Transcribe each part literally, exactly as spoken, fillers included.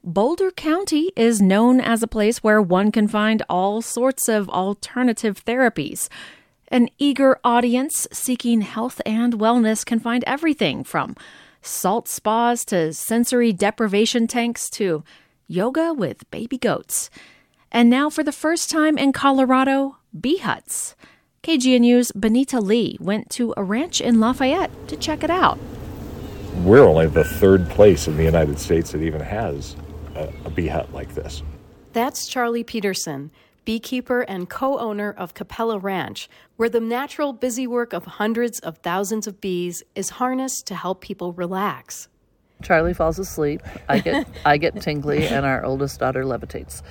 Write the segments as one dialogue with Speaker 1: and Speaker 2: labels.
Speaker 1: Boulder County is known as a place where one can find all sorts of alternative therapies. An eager audience seeking health and wellness can find everything from salt spas to sensory deprivation tanks to yoga with baby goats. And now for the first time in Colorado, bee huts. K G N U's Benita Lee went to a ranch in Lafayette to check it out.
Speaker 2: We're only the third place in the United States that even has a, a bee hut like this.
Speaker 3: That's Charlie Peterson, beekeeper and co-owner of Capella Ranch, where the natural busy work of hundreds of thousands of bees is harnessed to help people relax.
Speaker 4: Charlie falls asleep, I get I get tingly, and our oldest daughter levitates.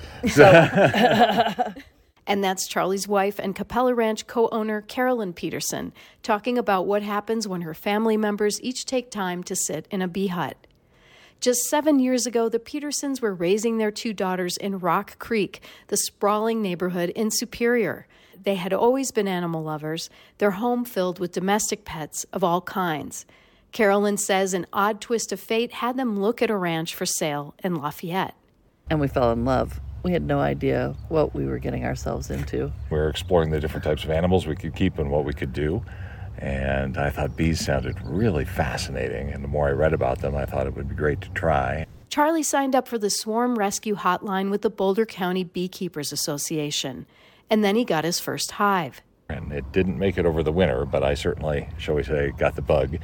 Speaker 4: So.
Speaker 3: And that's Charlie's wife and Capella Ranch co-owner Carolyn Peterson talking about what happens when her family members each take time to sit in a bee hut. Just seven years ago, the Petersons were raising their two daughters in Rock Creek, the sprawling neighborhood in Superior. They had always been animal lovers, their home filled with domestic pets of all kinds. Carolyn says an odd twist of fate had them look at a ranch for sale in Lafayette.
Speaker 4: And we fell in love. We had no idea what we were getting ourselves into.
Speaker 2: We were exploring the different types of animals we could keep and what we could do. And I thought bees sounded really fascinating. And the more I read about them, I thought it would be great to try.
Speaker 3: Charlie signed up for the Swarm Rescue Hotline with the Boulder County Beekeepers Association. And then he got his first hive.
Speaker 2: And it didn't make it over the winter, but I certainly, shall we say, got the bug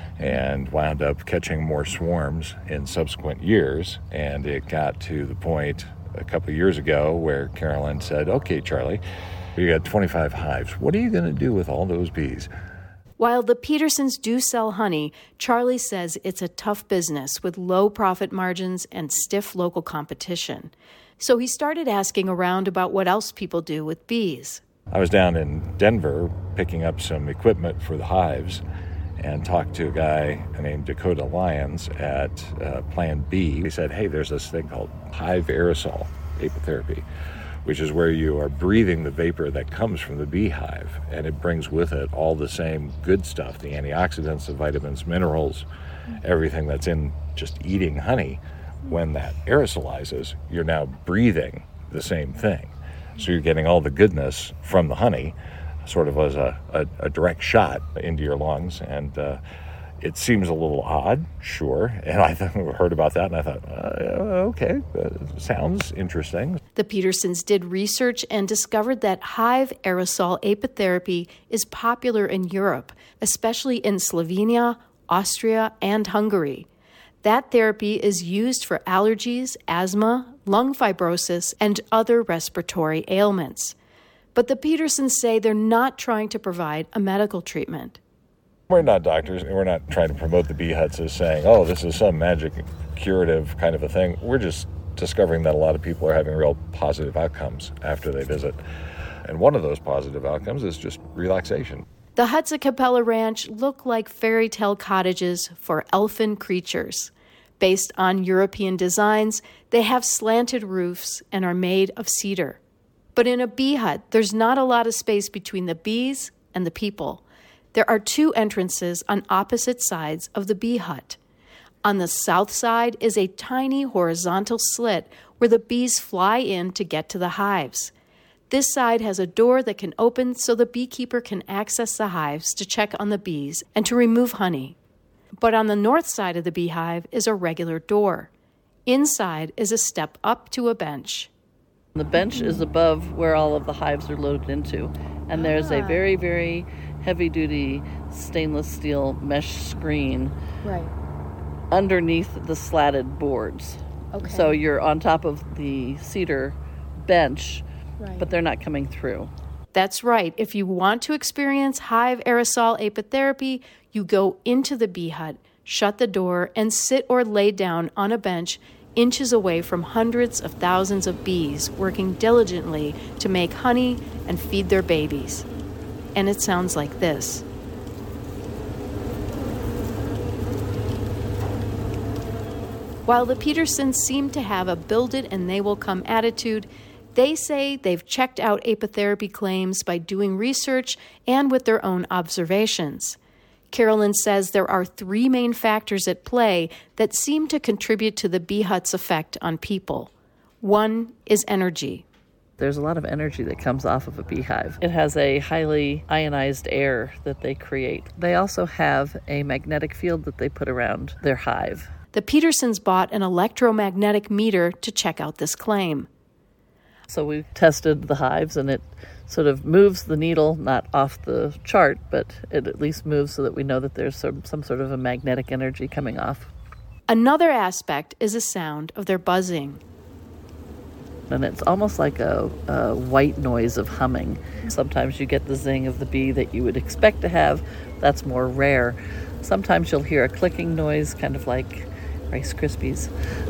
Speaker 2: and wound up catching more swarms in subsequent years. And it got to the point a couple of years ago where Carolyn said, okay, Charlie, you got twenty-five hives. What are you going to do with all those bees?
Speaker 3: While the Petersons do sell honey, Charlie says it's a tough business with low profit margins and stiff local competition. So he started asking around about what else people do with bees.
Speaker 2: I was down in Denver picking up some equipment for the hives and talked to a guy named Dakota Lyons at uh, Plan B. He said, hey, there's this thing called hive aerosol apitherapy, which is where you are breathing the vapor that comes from the beehive, and it brings with it all the same good stuff, the antioxidants, the vitamins, minerals, everything that's in just eating honey. When that aerosolizes, you're now breathing the same thing. So you're getting all the goodness from the honey, sort of as a, a, a direct shot into your lungs. And uh, it seems a little odd, sure. And I th- heard about that, and I thought, uh, okay, uh, sounds interesting.
Speaker 3: The Petersons did research and discovered that hive aerosol apitherapy is popular in Europe, especially in Slovenia, Austria, and Hungary. That therapy is used for allergies, asthma, lung fibrosis, and other respiratory ailments. But the Petersons say they're not trying to provide a medical treatment.
Speaker 2: We're not doctors. We're not trying to promote the bee huts as saying, oh, this is some magic curative kind of a thing. We're just discovering that a lot of people are having real positive outcomes after they visit. And one of those positive outcomes is just relaxation.
Speaker 3: The huts at Capella Ranch look like fairy tale cottages for elfin creatures. Based on European designs, they have slanted roofs and are made of cedar. But in a bee hut, there's not a lot of space between the bees and the people. There are two entrances on opposite sides of the bee hut. On the south side is a tiny horizontal slit where the bees fly in to get to the hives. This side has a door that can open so the beekeeper can access the hives to check on the bees and to remove honey. But on the north side of the beehive is a regular door. Inside is a step up to a bench.
Speaker 4: The bench is above where all of the hives are loaded into, and there's a very, very heavy-duty stainless steel mesh screen
Speaker 3: Right.
Speaker 4: underneath the slatted boards.
Speaker 3: Okay.
Speaker 4: So you're on top of the cedar bench,
Speaker 3: Right.
Speaker 4: but they're not coming through.
Speaker 3: That's right. If you want to experience hive aerosol apitherapy, you go into the bee hut, shut the door, and sit or lay down on a bench inches away from hundreds of thousands of bees working diligently to make honey and feed their babies. And it sounds like this. While the Petersons seem to have a build it and they will come attitude, they say they've checked out apitherapy claims by doing research and with their own observations. Carolyn says there are three main factors at play that seem to contribute to the bee hut's effect on people. One is energy.
Speaker 4: There's a lot of energy that comes off of a beehive. It has a highly ionized air that they create. They also have a magnetic field that they put around their hive.
Speaker 3: The Petersons bought an electromagnetic meter to check out this claim.
Speaker 4: So we tested the hives, and it sort of moves the needle, not off the chart, but it at least moves so that we know that there's some, some sort of a magnetic energy coming off.
Speaker 3: Another aspect is the sound of their buzzing.
Speaker 4: And it's almost like a, a white noise of humming. Sometimes you get the zing of the bee that you would expect to have. That's more rare. Sometimes you'll hear a clicking noise, kind of like Rice Krispies,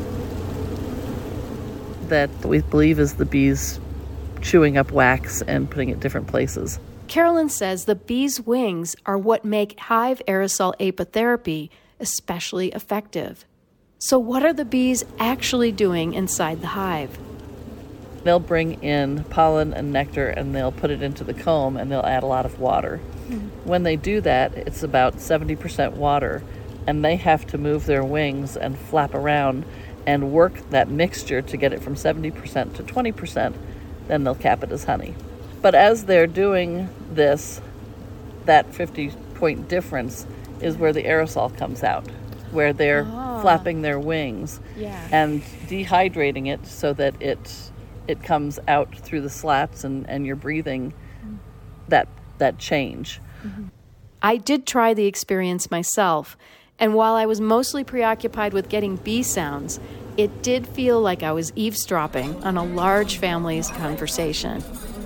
Speaker 4: that we believe is the bees chewing up wax and putting it different places.
Speaker 3: Carolyn says the bees' wings are what make hive aerosol apitherapy especially effective. So what are the bees actually doing inside the hive?
Speaker 4: They'll bring in pollen and nectar, and they'll put it into the comb, and they'll add a lot of water. Mm. When they do that, it's about seventy percent water, and they have to move their wings and flap around and work that mixture to get it from seventy percent to twenty percent. Then they'll cap it as honey. But as they're doing this, that fifty-point difference is where the aerosol comes out, where they're oh. flapping their wings
Speaker 3: yeah.
Speaker 4: and dehydrating it so that it it comes out through the slats, and, and you're breathing mm. that that change.
Speaker 3: Mm-hmm. I did try the experience myself, and while I was mostly preoccupied with getting bee sounds, it did feel like I was eavesdropping on a large family's conversation.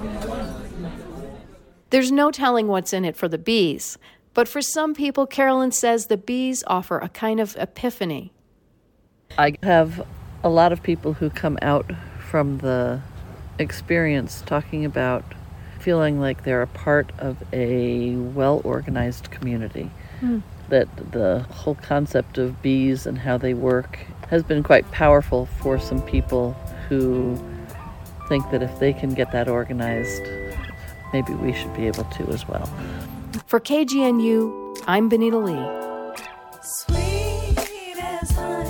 Speaker 3: There's no telling what's in it for the bees, but for some people, Carolyn says the bees offer a kind of epiphany.
Speaker 4: I have a lot of people who come out from the experience talking about feeling like they're a part of a well-organized community. Mm. That the whole concept of bees and how they work has been quite powerful for some people who think that if they can get that organized, maybe we should be able to as well.
Speaker 3: For K G N U, I'm Benita Lee.
Speaker 5: Sweet as honey.